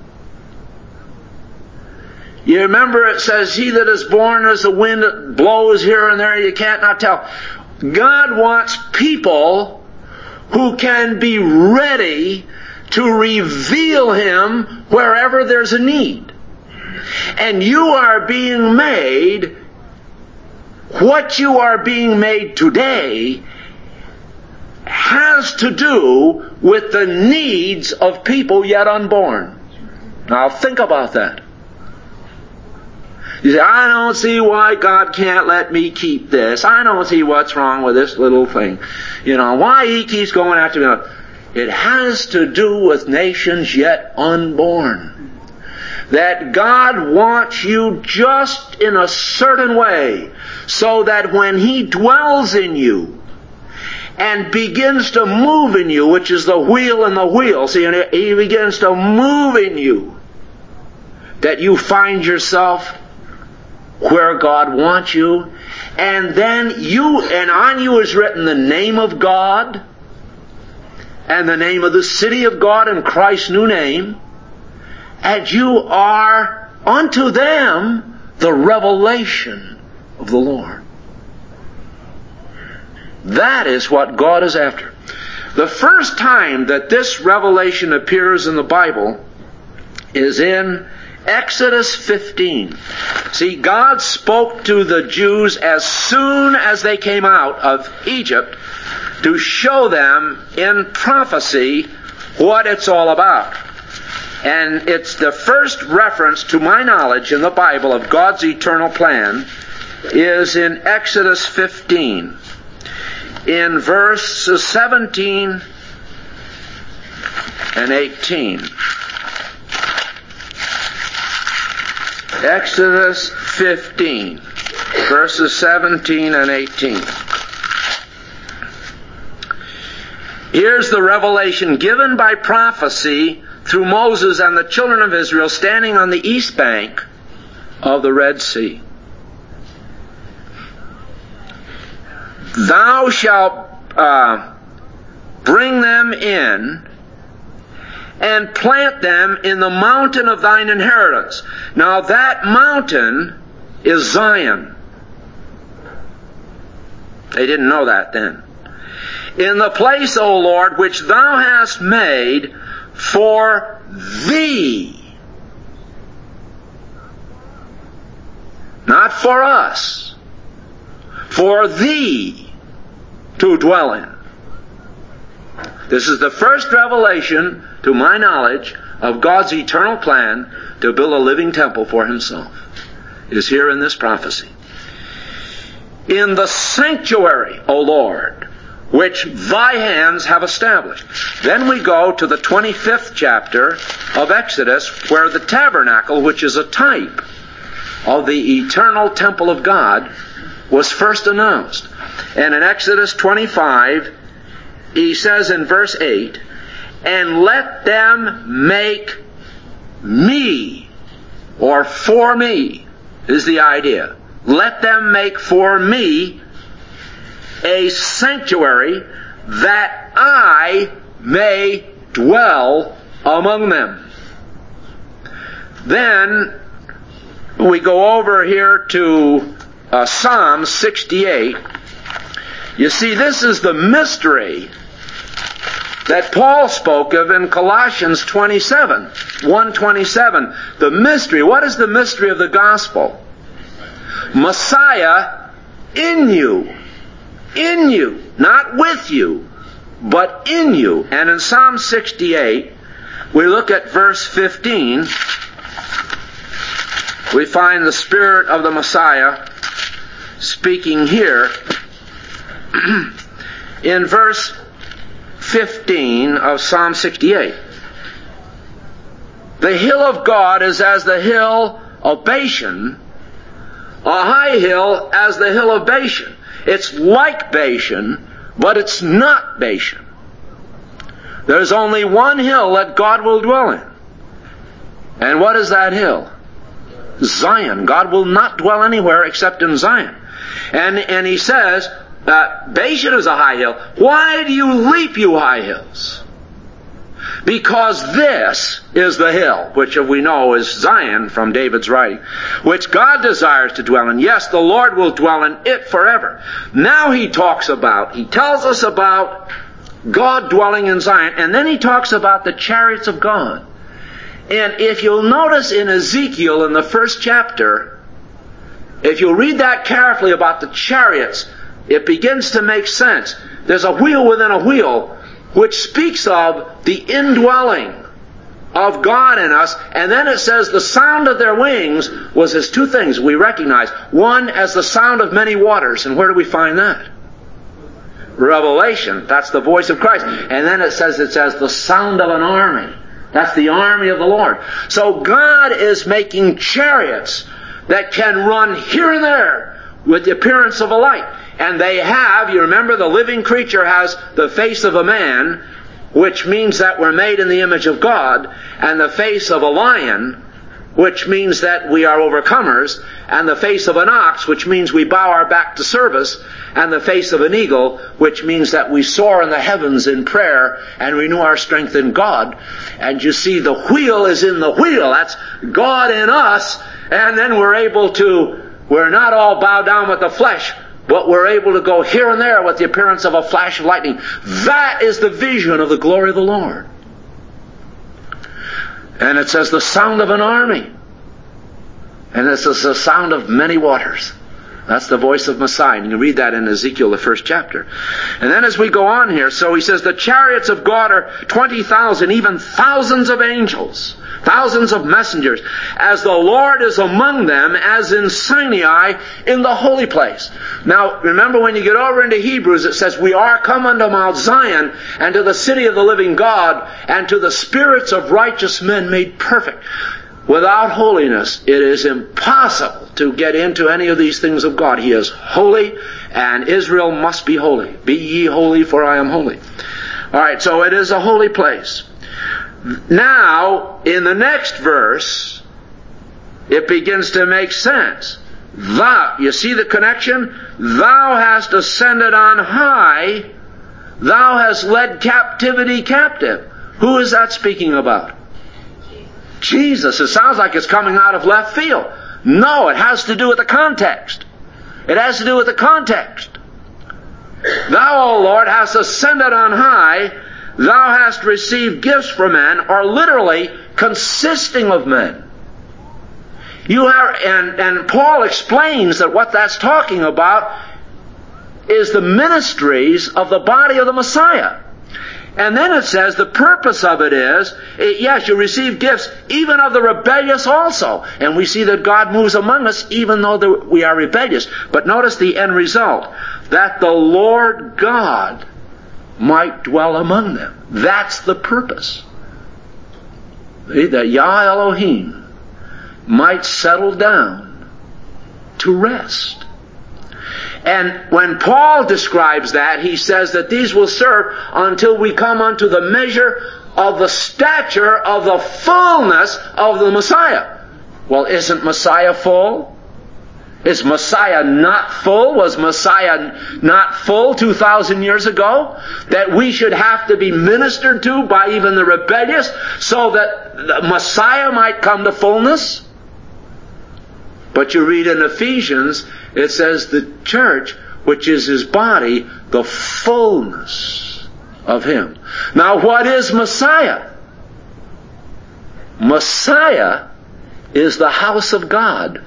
You remember it says, he that is born as the wind that blows here and there, you can't not tell. God wants people who can be ready to reveal Him wherever there's a need. And you are being made, what you are being made today has to do with the needs of people yet unborn. Now think about that. You say, I don't see why God can't let me keep this. I don't see what's wrong with this little thing. You know, why He keeps going after me. It has to do with nations yet unborn. That God wants you just in a certain way, so that when He dwells in you and begins to move in you, which is the wheel and the wheel, see, He begins to move in you, that you find yourself where God wants you, and then you, and on you is written the name of God, and the name of the city of God in Christ's new name, and you are unto them the revelation of the Lord. That is what God is after. The first time that this revelation appears in the Bible is in Exodus fifteen. See, God spoke to the Jews as soon as they came out of Egypt to show them in prophecy what it's all about. And it's the first reference, to my knowledge, in the Bible of God's eternal plan is in Exodus fifteen. In verses seventeen and eighteen. Exodus fifteen, verses seventeen and eighteen. Here's the revelation given by prophecy through Moses and the children of Israel standing on the east bank of the Red Sea. Thou shalt uh, bring them in and plant them in the mountain of thine inheritance. Now that mountain is Zion. They didn't know that then. In the place, O Lord, which thou hast made for thee. Not for us. For thee to dwell in. This is the first revelation, to my knowledge, of God's eternal plan to build a living temple for Himself. It is here in this prophecy. In the sanctuary, O Lord, which thy hands have established. Then we go to the twenty-fifth chapter of Exodus, where the tabernacle, which is a type of the eternal temple of God, was first announced. And in Exodus twenty-five, he says in verse eight, and let them make me, or for me, is the idea. Let them make for me a sanctuary that I may dwell among them. Then we go over here to uh, Psalm sixty-eight. You see, this is the mystery that Paul spoke of in Colossians twenty-seven, one twenty-seven. The mystery. What is the mystery of the gospel? Messiah in you. In you. Not with you, but in you. And in Psalm sixty-eight, we look at verse fifteen. We find the Spirit of the Messiah speaking here. In verse fifteen of Psalm sixty-eight. The hill of God is as the hill of Bashan, a high hill as the hill of Bashan. It's like Bashan, but it's not Bashan. There's only one hill that God will dwell in. And what is that hill? Zion. God will not dwell anywhere except in Zion. And, and he says, uh, Bashan is a high hill. Why do you leap, you high hills? Because this is the hill, which we know is Zion from David's writing, which God desires to dwell in. Yes, the Lord will dwell in it forever. Now he talks about, he tells us about God dwelling in Zion, and then he talks about the chariots of God. And if you'll notice in Ezekiel in the first chapter, if you'll read that carefully about the chariots, it begins to make sense. There's a wheel within a wheel, which speaks of the indwelling of God in us. And then it says the sound of their wings was as two things we recognize. One, as the sound of many waters. And where do we find that? Revelation. That's the voice of Christ. And then it says it's as the sound of an army. That's the army of the Lord. So God is making chariots that can run here and there with the appearance of a light. And they have, you remember, the living creature has the face of a man, which means that we're made in the image of God, and the face of a lion, which means that we are overcomers, and the face of an ox, which means we bow our back to service, and the face of an eagle, which means that we soar in the heavens in prayer and renew our strength in God. And you see, the wheel is in the wheel. That's God in us, and then we're able to, we're not all bowed down with the flesh, but we're able to go here and there with the appearance of a flash of lightning. That is the vision of the glory of the Lord. And it says the sound of an army. And it says the sound of many waters. That's the voice of Messiah. And you read that in Ezekiel, the first chapter. And then as we go on here, so he says the chariots of God are twenty thousand, even thousands of angels, thousands of messengers, as the Lord is among them, as in Sinai, in the holy place. Now, remember when you get over into Hebrews, it says, we are come unto Mount Zion, and to the city of the living God, and to the spirits of righteous men made perfect. Without holiness, it is impossible to get into any of these things of God. He is holy, and Israel must be holy. Be ye holy, for I am holy. All right, so it is a holy place. Now, in the next verse, it begins to make sense. Thou, you see the connection? Thou hast ascended on high. Thou hast led captivity captive. Who is that speaking about? Jesus. It sounds like it's coming out of left field. No, it has to do with the context. It has to do with the context. Thou, O Lord, hast ascended on high. Thou hast received gifts from men, or literally consisting of men. You are, and, and Paul explains that what that's talking about is the ministries of the body of the Messiah. And then it says the purpose of it is, it, yes, you receive gifts even of the rebellious also. And we see that God moves among us even though the, we are rebellious. But notice the end result, that the Lord God might dwell among them. That's the purpose. That Yah Elohim might settle down to rest. And when Paul describes that, he says that these will serve until we come unto the measure of the stature of the fullness of the Messiah. Well, isn't Messiah full? Is Messiah not full? Was Messiah not full two thousand years ago? That we should have to be ministered to by even the rebellious so that the Messiah might come to fullness? But you read in Ephesians, it says the church, which is His body, the fullness of Him. Now what is Messiah? Messiah is the house of God.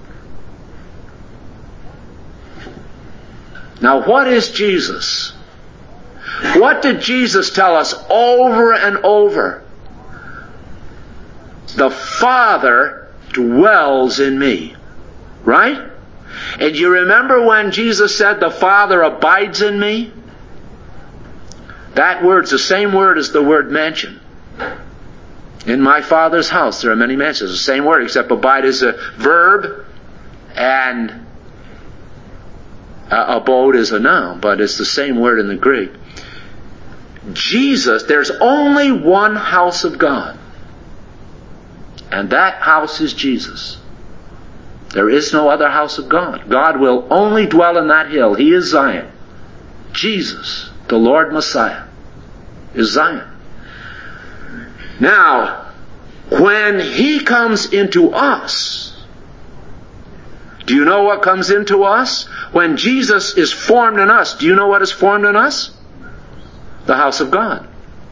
Now what is Jesus? What did Jesus tell us over and over? The Father dwells in me. Right? And you remember when Jesus said, the Father abides in me? That word's the same word as the word mansion. In my Father's house there are many mansions. The same word, except abide is a verb and uh, abode is a noun, but it's the same word in the Greek. Jesus, there's only one house of God. And that house is Jesus. There is no other house of God. God will only dwell in that hill. He is Zion. Jesus, the Lord Messiah, is Zion. Now, when He comes into us, do you know what comes into us? When Jesus is formed in us, do you know what is formed in us? The house of God.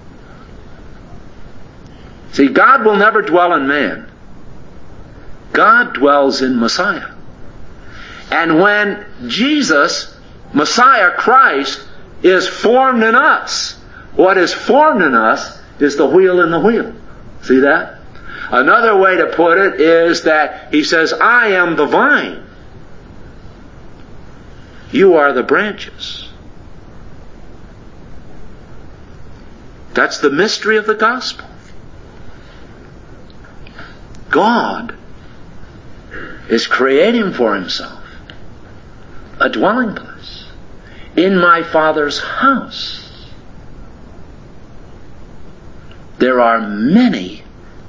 See, God will never dwell in man. God dwells in Messiah. And when Jesus, Messiah, Christ, is formed in us, what is formed in us is the wheel in the wheel. See that? Another way to put it is that He says, I am the vine. You are the branches. That's the mystery of the gospel. God is creating for Himself a dwelling place in my Father's house. There are many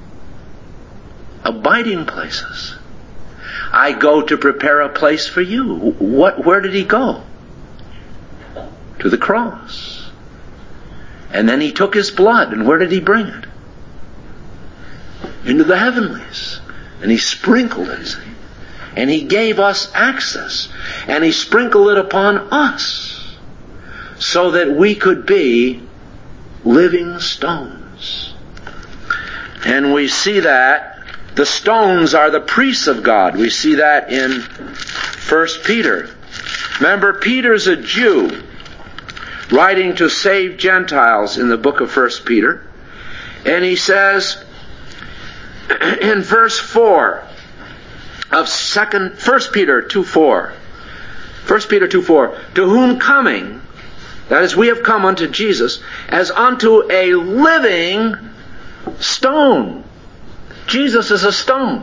abiding places. I go to prepare a place for you. What? Where did He go? To the cross. And then He took His blood, and where did He bring it? Into the heavenlies. And He sprinkled it, see? And He gave us access. And He sprinkled it upon us so that we could be living stones. And we see that the stones are the priests of God. We see that in First Peter. Remember, Peter's a Jew writing to save Gentiles in the book of First Peter. And he says in verse four of second First Peter two four. First Peter two four. To whom coming, that is, we have come unto Jesus, as unto a living stone. Jesus is a stone.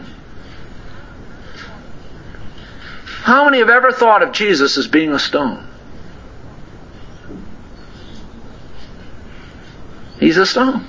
How many have ever thought of Jesus as being a stone? He's a stone.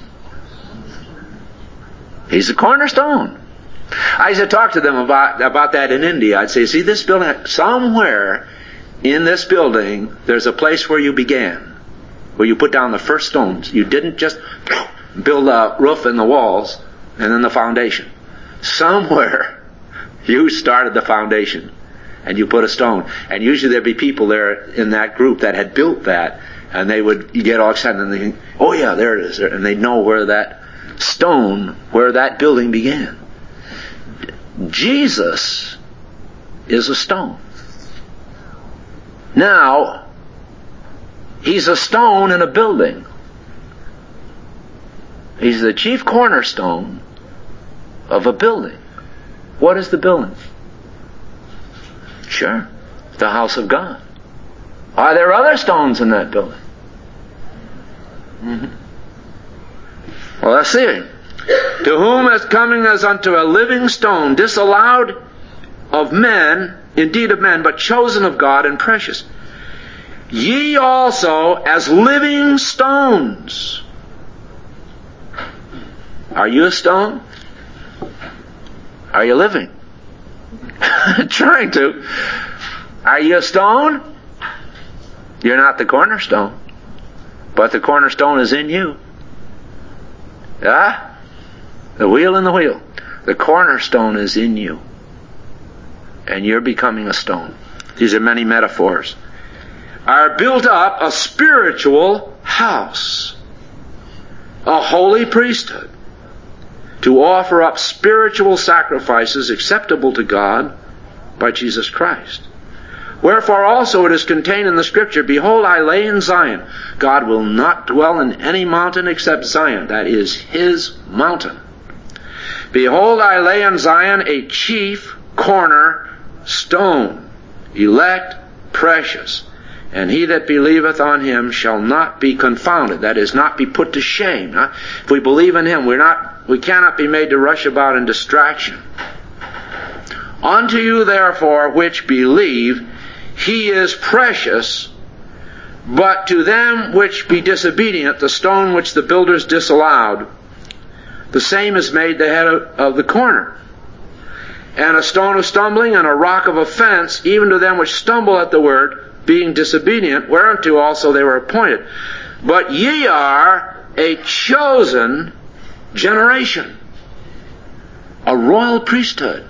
He's a cornerstone. I used to talk to them about, about that in India. I'd say, see this building? Somewhere in this building, there's a place where you began, where you put down the first stones. You didn't just build a roof and the walls and then the foundation. Somewhere you started the foundation and you put a stone. And usually there'd be people there in that group that had built that, and they would get all excited and they think, oh yeah, there it is. And they'd know where that stone, where that building began. Jesus is a stone. Now, He's a stone in a building. He's the chief cornerstone of a building. What is the building? Sure, the house of God. Are there other stones in that building? Mm-hmm. Well, let's see. To whom is coming as unto a living stone, disallowed of men, indeed of men, but chosen of God and precious. Ye also as living stones. Are you a stone? Are you living? Trying to. Are you a stone? You're not the cornerstone, but the cornerstone is in you. Ah? The wheel in the wheel. The cornerstone is in you. And you're becoming a stone. These are many metaphors. Are built up a spiritual house, a holy priesthood, to offer up spiritual sacrifices acceptable to God by Jesus Christ. Wherefore also it is contained in the Scripture, behold, I lay in Zion. God will not dwell in any mountain except Zion. That is His mountain. Behold, I lay in Zion a chief corner stone, elect, precious. And he that believeth on him shall not be confounded. That is, not be put to shame. Huh? If we believe in him, we're not, we cannot be made to rush about in distraction. Unto you therefore which believe, he is precious. But to them which be disobedient, the stone which the builders disallowed, the same is made the head of, of the corner. And a stone of stumbling and a rock of offense, even to them which stumble at the word, being disobedient, whereunto also they were appointed. But ye are a chosen generation, a royal priesthood.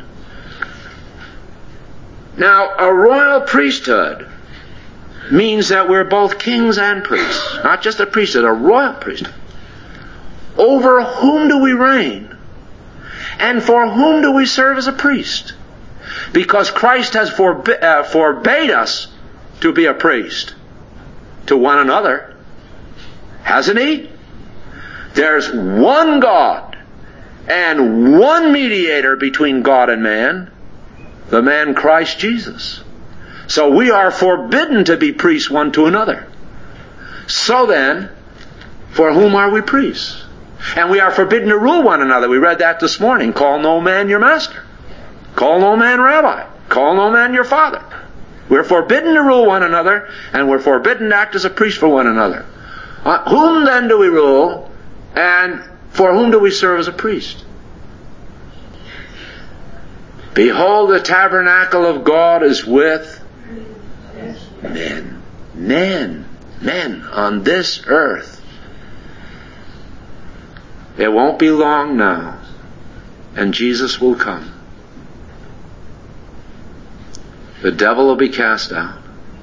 Now, a royal priesthood means that we're both kings and priests. Not just a priesthood, a royal priesthood. Over whom do we reign? And for whom do we serve as a priest? Because Christ has forb- uh, forbade us to be a priest to one another. Hasn't he? There's one God and one mediator between God and man, the man Christ Jesus. So we are forbidden to be priests one to another. So then, for whom are we priests? And we are forbidden to rule one another. We read that this morning. Call no man your master. Call no man rabbi. Call no man your father. We're forbidden to rule one another, and we're forbidden to act as a priest for one another. Uh, whom then do we rule, and for whom do we serve as a priest? Behold, the tabernacle of God is with men. Men. Men on this earth. It won't be long now, and Jesus will come. The devil will be cast out.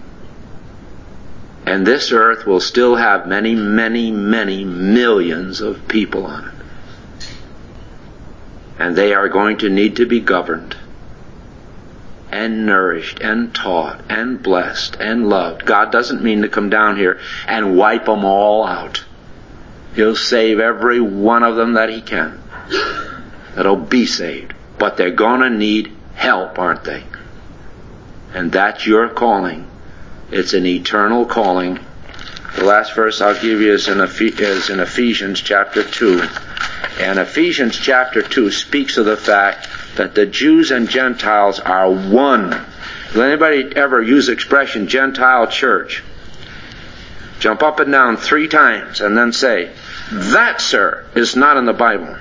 And this earth will still have many, many, many millions of people on it. And they are going to need to be governed and nourished and taught and blessed and loved. God doesn't mean to come down here and wipe them all out. He'll save every one of them that he can. That'll be saved. But they're going to need help, aren't they? And that's your calling. It's an eternal calling. The last verse I'll give you is in, Ephes- is in Ephesians chapter two. And Ephesians chapter two speaks of the fact that the Jews and Gentiles are one. Will anybody ever use the expression Gentile church? Jump up and down three times and then say, that, sir, is not in the Bible.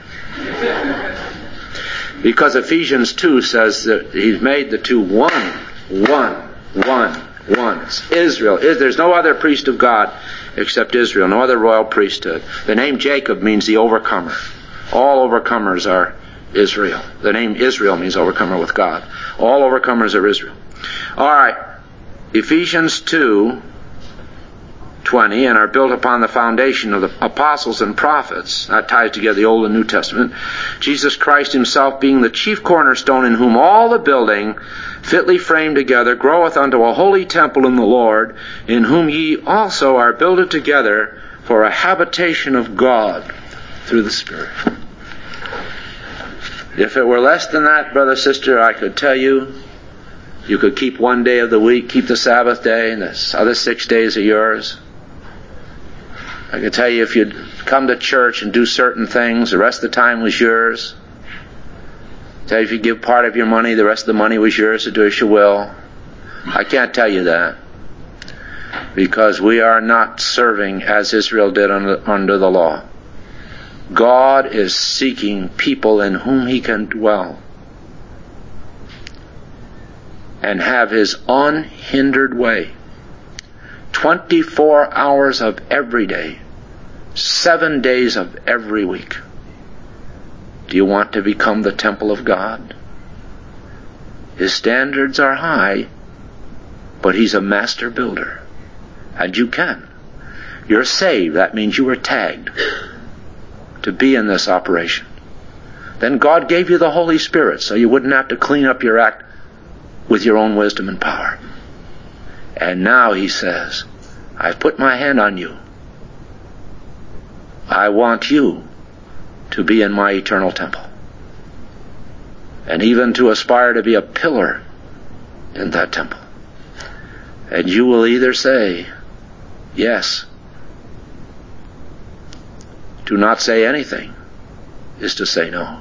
Because Ephesians two says that he's made the two one. One, one, one. It's Israel. There's no other priest of God except Israel. No other royal priesthood. The name Jacob means the overcomer. All overcomers are Israel. The name Israel means overcomer with God. All overcomers are Israel. All right. Ephesians two twenty, and are built upon the foundation of the apostles and prophets. That ties together the Old and New Testament. Jesus Christ himself being the chief cornerstone, in whom all the building, fitly framed together, groweth unto a holy temple in the Lord, in whom ye also are builded together for a habitation of God through the Spirit. If it were less than that, brother, sister, I could tell you, you could keep one day of the week, keep the Sabbath day, and the other six days are yours. I could tell you if you'd come to church and do certain things, the rest of the time was yours. Tell you if you give part of your money, the rest of the money was yours to do as you will. I can't tell you that. Because we are not serving as Israel did under, under the law. God is seeking people in whom he can dwell and have his unhindered way. twenty-four hours of every day. Seven days of every week. Do you want to become the temple of God? His standards are high, but he's a master builder. And you can. You're saved. That means you were tagged to be in this operation. Then God gave you the Holy Spirit so you wouldn't have to clean up your act with your own wisdom and power. And now he says, I've put my hand on you. I want you to be in my eternal temple. And even to aspire to be a pillar in that temple. And you will either say, yes. Do not say anything is to say no.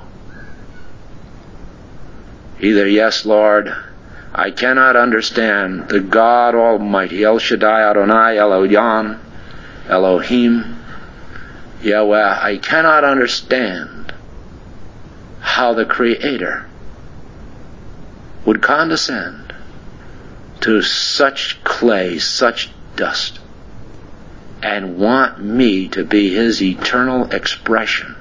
Either, yes, Lord, I cannot understand the God Almighty, El Shaddai, Adonai, Eloyan, Elohim, Yahweh. I cannot understand how the Creator would condescend to such clay, such dust, and want me to be His eternal expression.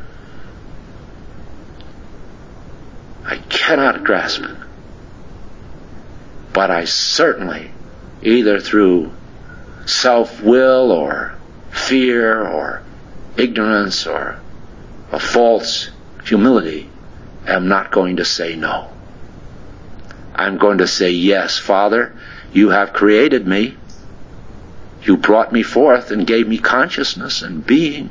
I cannot grasp it. But I certainly, either through self-will or fear or ignorance or a false humility, am not going to say no. I'm going to say, yes, Father, you have created me. You brought me forth and gave me consciousness and being.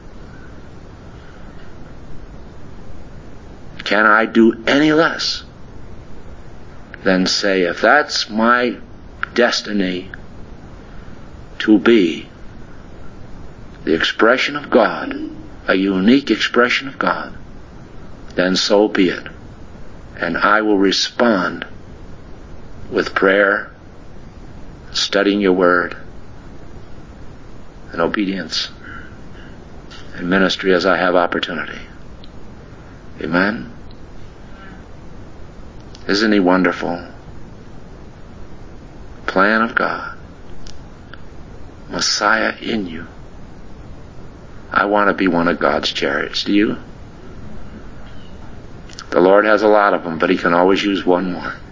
Can I do any less than say, if that's my destiny to be the expression of God, a unique expression of God, then so be it. And I will respond with prayer, studying your word, and obedience, and ministry as I have opportunity. Amen? Isn't He wonderful? Plan of God. Messiah in you. I want to be one of God's chariots. Do you? The Lord has a lot of them, but He can always use one more.